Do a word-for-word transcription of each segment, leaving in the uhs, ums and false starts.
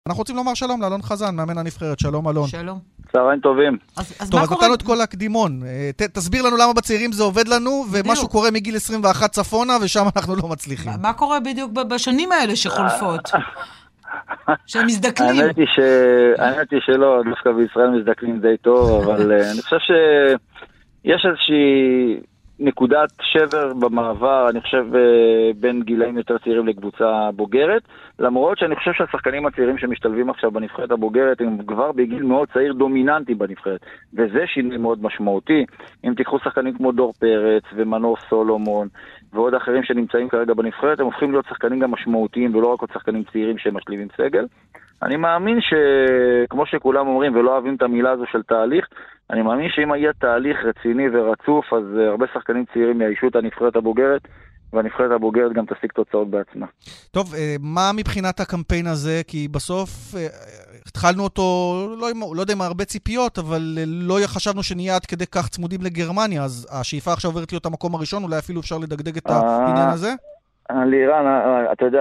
אנחנו רוצים לומר שלום לאלון חזן, מאמן הנבחרת. שלום אלון. שלום. צהריים טובים. אז, אז טוב, מה אז קורה? נתנו את כל הקדימון. ת, תסביר לנו למה בצעירים זה עובד לנו, ומשהו קורה מגיל עשרים ואחת צפונה, ושם אנחנו לא מצליחים. מה, מה קורה בדיוק בשנים האלה שחולפות? שהם מזדקנים. האמת היא, ש... האמת היא שלא, דווקא בישראל מזדקנים די טוב, אבל אני חושב שיש איזושהי נקודת שבר במעבר, אני חושב, בין גילאים יותר צעירים לקבוצה בוגרת, למרות שאני חושב שהשחקנים הצעירים שמשתלבים עכשיו בנבחרת הבוגרת, הם כבר בגיל מאוד צעיר דומיננטי בנבחרת, וזה שינוי מאוד משמעותי. אם תיקחו שחקנים כמו דור פרץ ומנור סולומון, ועוד אחרים שנמצאים כרגע בנבחרת, הם הופכים להיות שחקנים גם משמעותיים, ולא רק עוד שחקנים צעירים שהם משלימים סגל. אני מאמין שכמו שכולם אומרים, ולא אוהבים את המילה הזו של תהליך, אני מאמין שאם יהיה תהליך רציני ורצוף, אז הרבה שחקנים צעירים יאיישו את הנבחרת הבוגרת, והנבחרת הבוגרת גם תשיג תוצאות בעצמה. טוב, מה מבחינת הקמפיין הזה? כי בסוף התחלנו אותו, לא, לא יודע אם הרבה ציפיות, אבל לא חשבנו שנהיה עד כדי כך צמודים לגרמניה, אז השאיפה עכשיו עוברת להיות המקום הראשון, אולי אפילו אפשר לדגדג את העניין הזה? לירן, אתה יודע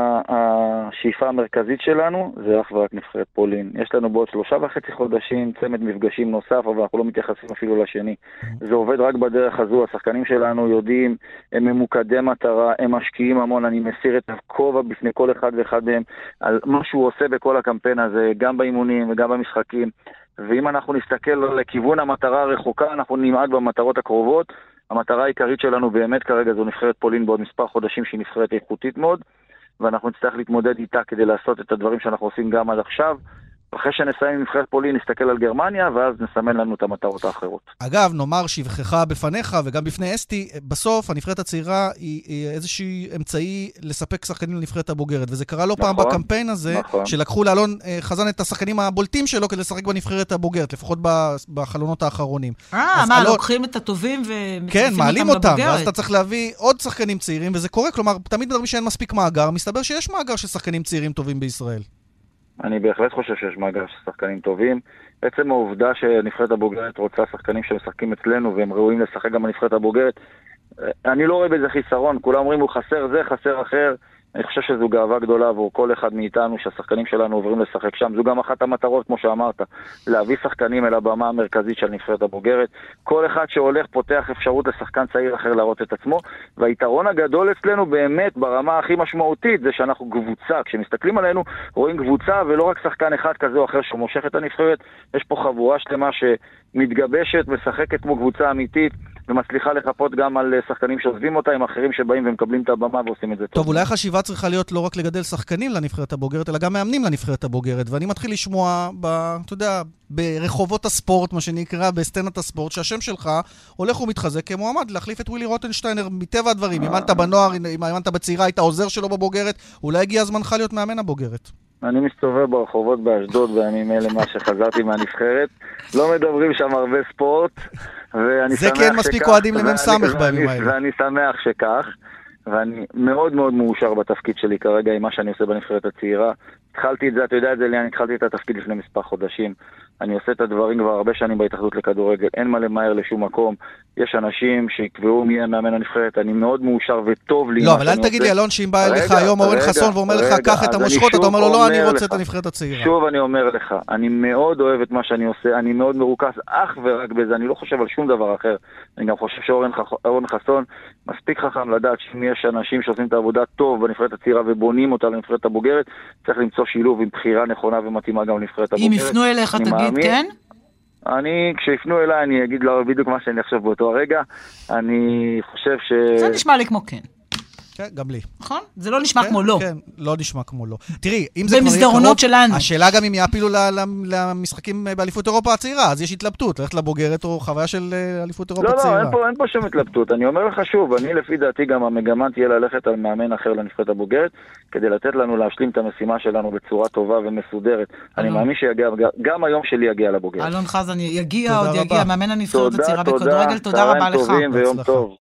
שהשאיפה המרכזית שלנו זה אך ורק נבחרת פולין. יש לנו בעוד שלושה וחצי חודשים צמד מפגשים נוסף, אבל אנחנו לא מתייחסים אפילו לשני. זה עובד רק בדרך הזו, השחקנים שלנו יודעים, הם ממוקדי מטרה, הם משקיעים המון, אני מסיר את הכובע בפני כל אחד ואחד מהם על מה שהוא עושה בכל הקמפיין הזה, גם באימונים וגם במשחקים. ואם אנחנו נסתכל לכיוון המטרה הרחוקה, אנחנו נמעד במטרות הקרובות. המטרה העיקרית שלנו באמת כרגע זו נבחרת פולין בעוד מספר חודשים שהיא נבחרת איכותית מאוד, ואנחנו נצטרך להתמודד איתה כדי לעשות את הדברים שאנחנו עושים גם עד עכשיו. אחרי שנסיים עם נבחרת פולין נסתכל על גרמניה, ואז נסמן לנו את המטרות האחרות. אגב, נאמר שבחך בפניך וגם בפני אסתי, בסוף הנבחרת הצעירה היא, היא איזושהי אמצעי לספק שחקנים לנבחרת הבוגרת, וזה קרה לא נכון, פעם בקמפיין הזה, נכון. שלקחו לאלון חזן את השחקנים הבולטים שלו כדי לשחק בנבחרת הבוגרת, לפחות בחלונות האחרונים. אה, מה, אלון... לוקחים את הטובים ומחליפים כן, אותם מעלים אותם, בבוגרת. ואז אתה צריך להביא עוד שחקנים צעירים, וזה קורה, כלומר, תמיד מדברים שאין מספיק מאגר, מסתבר שיש מאגר של שחקנים צעירים טובים בישראל. אני בהחלט חושב שיש מאגר של שחקנים טובים. בעצם העובדה שנבחרת הבוגרת רוצה שחקנים שמשחקים אצלנו והם ראויים לשחק גם בנבחרת הבוגרת, אני לא רואה בזה חיסרון. כולם אומרים הוא חסר זה, חסר אחר. אני חושב שזו גאווה גדולה עבור כל אחד מאיתנו שהשחקנים שלנו עוברים לשחק שם. זו גם אחת המטרות, כמו שאמרת, להביא שחקנים אל הבמה המרכזית של נבחרת הבוגרת. כל אחד שהולך פותח אפשרות לשחקן צעיר אחר להראות את עצמו, והיתרון הגדול אצלנו באמת ברמה הכי משמעותית זה שאנחנו קבוצה. כשמסתכלים עלינו רואים קבוצה ולא רק שחקן אחד כזה או אחר שמושך את הנבחרת. יש פה חבורה שלמה שמתגבשת, משחקת כמו קבוצה אמיתית, ומצליחה לחפות גם על שחקנים שעוזבים אותה עם אחרים שבאים ומקבלים את הבמה ועושים את זה טוב. טוב, אולי החשיבה צריכה להיות לא רק לגדל שחקנים לנבחרת הבוגרת, אלא גם מאמנים לנבחרת הבוגרת. ואני מתחיל לשמוע, ב, אתה יודע, ברחובות הספורט, מה שנקרא, בסצנת הספורט, שהשם שלך הולך ומתחזק כמועמד להחליף את ווילי רוטנשטיינר מטבע הדברים. אם אימנת בנוער, אם אימנת בצעירה, היית עוזר שלו בבוגרת, אולי הגיע הזמנך להיות מאמן הבוגרת. אני מסתובב ברחובות באשדוד בימים אלה מה שחזרתי מהנבחרת. לא מדברים שם הרבה ספורט, ואני זה שמח כן מספיק שכך, אוהדים למם ואני- סמך בימים ואני- האלה. ואני שמח שכך, ואני מאוד מאוד מאושר בתפקיד שלי כרגע עם מה שאני עושה בנבחרת הצעירה. התחלתי את זה, אתה יודע את זה, אני התחלתי את התפקיד לפני מספר חודשים. אני עושה את הדברים כבר הרבה שנים בהתאחדות לכדורגל, אין מה למהר לשום מקום. יש אנשים שיקבעו מי יהיה מאמן הנבחרת, אני מאוד מאושר וטוב לי. לא, אבל אל תגיד לי, אלון, שאם בא אליך היום אורן חסון ואומר לך, קח את המושכות, אתה אומר לו, לא, אני רוצה את הנבחרת הצעירה. שוב אני אומר לך, אני מאוד אוהב את מה שאני עושה, אני מאוד מרוכז אך ורק בזה, אני לא חושב על שום דבר אחר. אני גם חושב שאורן חסון מספיק חכם לדעת שאם יש אנשים שעושים את העבודה טוב בנבחרת הצעירה ובונים אותה לנבחרת הבוגרת, צריך למצוא שילוב עם בחירה נכונה ומתאימה גם לנבחרת הבוגרת. אם יפנו אליך, תגיד כן? אני, כשיפנו אליי, אני אגיד לו בדיוק מה שאני חושב באותו הרגע. אני חושב ש... זה נשמע לי כמו כן. כן, גם לי. נכון? זה לא נשמע כמו לא. כן, לא נשמע כמו לא. תראי, אם זה כבר במסדרונות שלנו. השאלה גם אם יעפילו למשחקים באליפות אירופה הצעירה, אז יש התלבטות, ללכת לבוגרת או חוויה של אליפות אירופה צעירה. לא, לא, אין פה, אין פה שום התלבטות. אני אומר לך שוב, אני לפי דעתי גם המגמה תהיה ללכת על מאמן אחר לנבחרת הבוגרת, כדי לתת לנו להשלים את המשימה שלנו בצורה טובה ומסודרת. אני מאמין שיגיע, גם היום שלי יגיע לבוגרת. אלון חזן יגיע, עוד יגיע, מאמן הנבחרת הצעירה בכדורגל. תודה רבה לך. צהריים טובים ויום טוב.